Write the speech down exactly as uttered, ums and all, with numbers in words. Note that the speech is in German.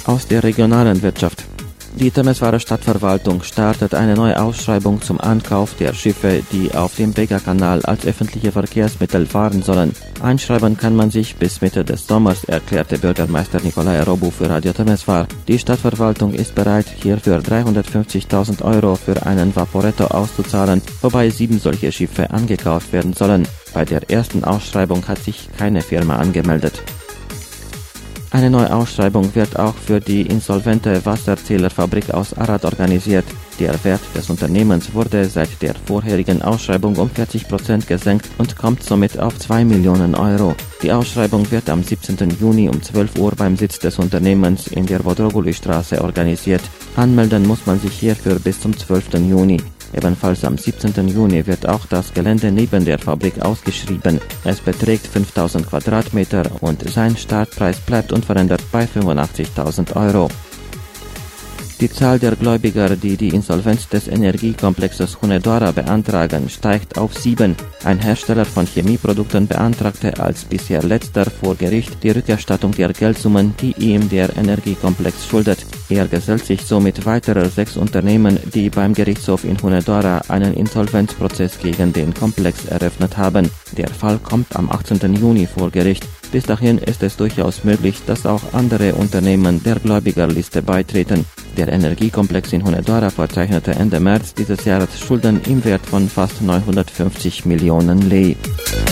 Aus der regionalen Wirtschaft. Die Temeswarer Stadtverwaltung startet eine neue Ausschreibung zum Ankauf der Schiffe, die auf dem Bega-Kanal als öffentliche Verkehrsmittel fahren sollen. Einschreiben kann man sich bis Mitte des Sommers, erklärte Bürgermeister Nikolai Robu für Radio Temeswar. Die Stadtverwaltung ist bereit, hierfür dreihundertfünfzigtausend Euro für einen Vaporetto auszuzahlen, wobei sieben solche Schiffe angekauft werden sollen. Bei der ersten Ausschreibung hat sich keine Firma angemeldet. Eine neue Ausschreibung wird auch für die insolvente Wasserzählerfabrik aus Arad organisiert. Der Wert des Unternehmens wurde seit der vorherigen Ausschreibung um vierzig Prozent gesenkt und kommt somit auf zwei Millionen Euro. Die Ausschreibung wird am siebzehnten Juni um zwölf Uhr beim Sitz des Unternehmens in der Vodroguli-Straße organisiert. Anmelden muss man sich hierfür bis zum zwölften Juni. Ebenfalls am siebzehnten Juni wird auch das Gelände neben der Fabrik ausgeschrieben. Es beträgt fünftausend Quadratmeter und sein Startpreis bleibt unverändert bei fünfundachtzigtausend Euro. Die Zahl der Gläubiger, die die Insolvenz des Energiekomplexes Hunedoara beantragen, steigt auf sieben. Ein Hersteller von Chemieprodukten beantragte als bisher letzter vor Gericht die Rückerstattung der Geldsummen, die ihm der Energiekomplex schuldet. Er gesellt sich somit weiterer sechs Unternehmen, die beim Gerichtshof in Hunedoara einen Insolvenzprozess gegen den Komplex eröffnet haben. Der Fall kommt am achtzehnten Juni vor Gericht. Bis dahin ist es durchaus möglich, dass auch andere Unternehmen der Gläubigerliste beitreten. Der Energiekomplex in Hunedoara verzeichnete Ende März dieses Jahres Schulden im Wert von fast neunhundertfünfzig Millionen Lei.